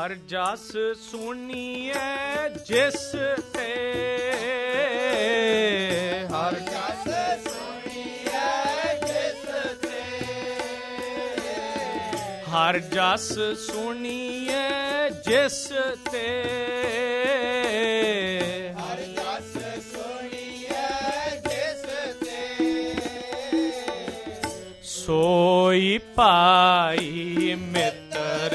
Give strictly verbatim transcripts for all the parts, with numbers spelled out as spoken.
हर जस सुनिए जिस ते, हर जस सुनिए जिस ते, हर जस सुनिए जिस ते, हर जस सुनिए जिस ते, सोई पाई मित्र,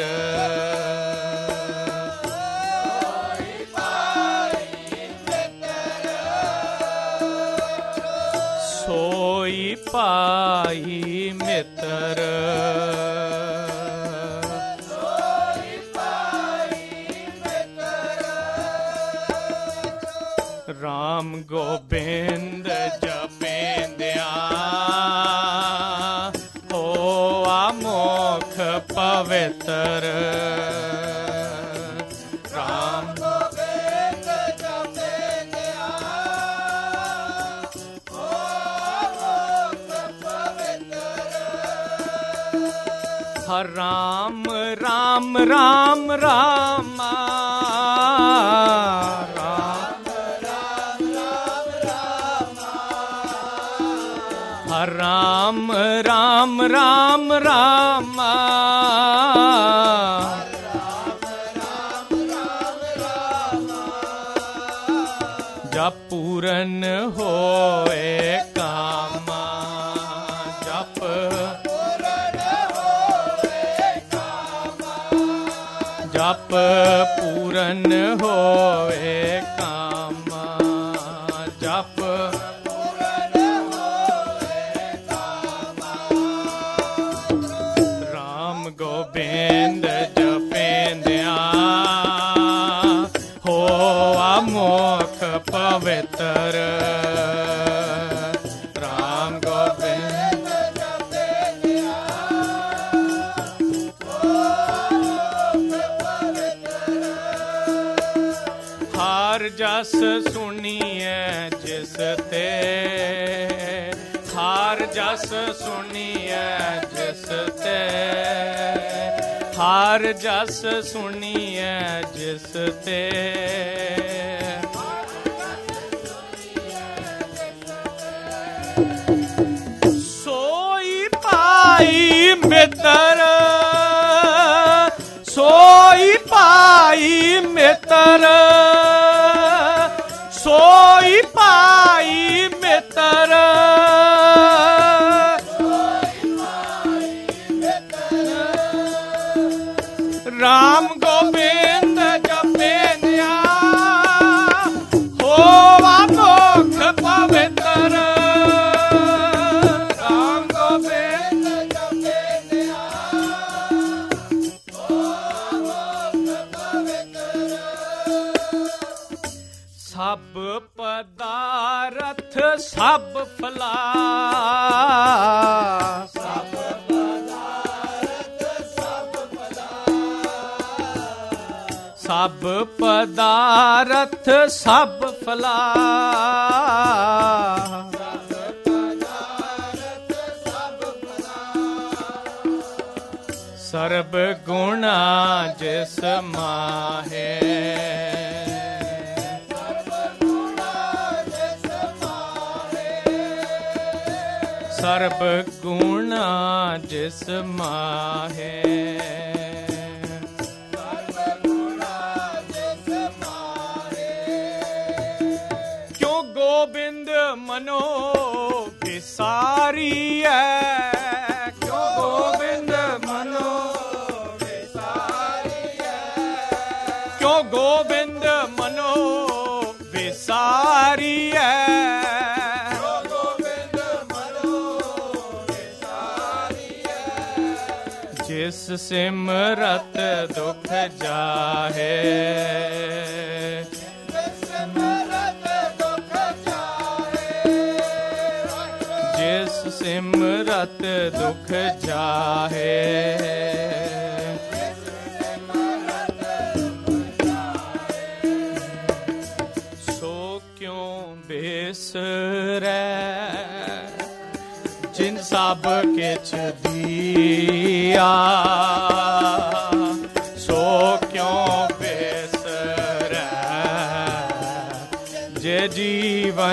पाई मित्र, सोई पाई मित्र, राम गोबिंद जपेंद्या होआ मोख पवित्र, राम गोबिंद जपेंद्या हर राम राम राम राम राम राम राम राम, हर राम राम राम राम, जप पूरन होए कामा, जप जप पूरन होए कामा, जप पूरन होए कामा, राम गोबिंद जपेंद्या होआ मोख पवित्र, राम गोबिंद जपेंद्या हर जस सुनिए जिस ते, हर जस सुनिए जिस ते, हर जस सुनिए जिस ते, सोई पाई मित्र, सोई पाई मित्र, सोई पाई मित्र, राम गोबिंद जपेंद्या होवा मोख पवित्र, राम गोबिंद जपेंद्या होवा मोख पवित्र, सब पदारथ सब फला, सब पदारथ सब फला, सब पदारथ सब फला, सब पदारथ सब फला, सर्ब गुणा जिस माहे, सर्ब गुणा जिस माहे, सर्ब गुणा जिस माहे, क्यों गोबिंद मनो विसारी है, क्यों गोबिंद मनो विसारी है, क्यों गोबिंद मनो विसारी है, जिस सिमरत दुख जाहे, जिस सिमरत दुख जाहे, सो क्यों बेसरै जिन सब किछ दिया, सो क्यों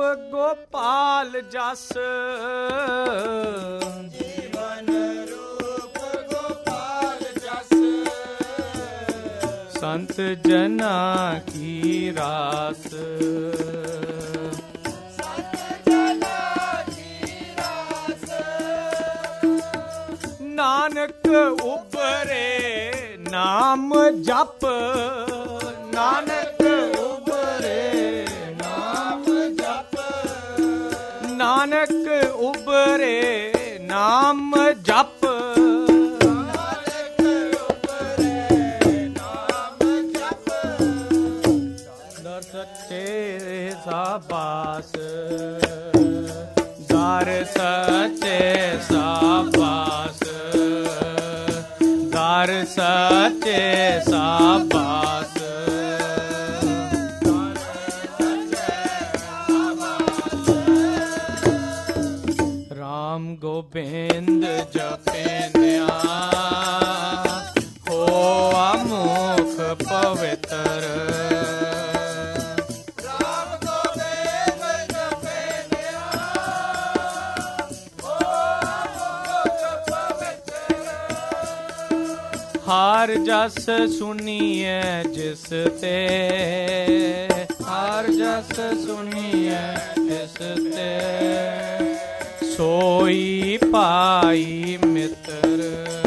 गोपाल जस जीवन रूप गोपाल जस संत जना की रास संत जना की रास नानक उबरे नाम जप नानक उबरे नाम जप नानक उबरे नाम जप नानक उपरे नाम जप दर सच्चे साबास दर सच्चे साबास दर सच्चे साबास राम गोबिंद जपनिया हो मुख पवित्र राम गोविंद जपनिया हो मुख पवित्र हार जस सुनिए जिस ते हार जस सुनिए जिस ते सोई पाई मित्र